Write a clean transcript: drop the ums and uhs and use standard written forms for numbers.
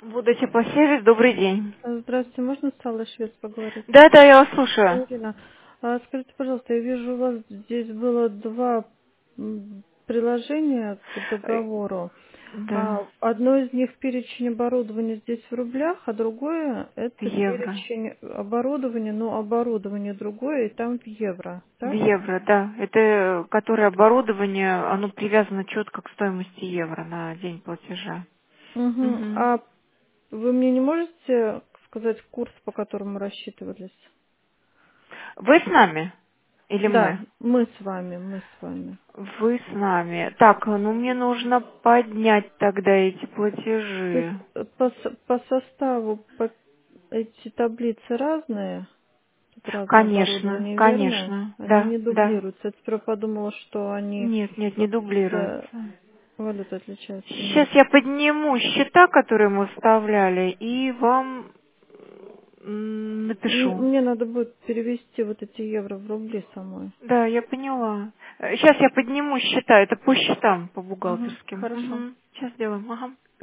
Будущий теплосервис, добрый день. Здравствуйте, можно с Аллой Швец поговорить? Да, да, я вас слушаю. Ирина, скажите, пожалуйста, я вижу, у вас здесь было два приложения к договору. Да, Одно из них перечень оборудования здесь в рублях, а другое в это евро. перечень оборудования, но оборудование другое, и там в евро, В так? евро, да. Это, которое оборудование, оно привязано четко к стоимости евро на день платежа. Угу. Мгм. А вы мне не можете сказать курс, по которому рассчитывались? Вы с нами? Или Да, мы? мы с вами. Вы с нами. Так, ну мне нужно поднять тогда эти То есть платежи. по составу эти таблицы разные, тут разное Конечно, оборудование, верно? конечно. Они Да, не да. дублируются. Я теперь подумала, что они Нет, нет, не просто дублируется. валюта отличается. Сейчас Нет. я подниму счета, которые мы вставляли, и вам напишу. Мне надо будет перевести вот эти евро в рубли самой. Да, я поняла. Сейчас я подниму счета, это по счетам, по Угу, бухгалтерским. хорошо. Сейчас сделаем. Ага.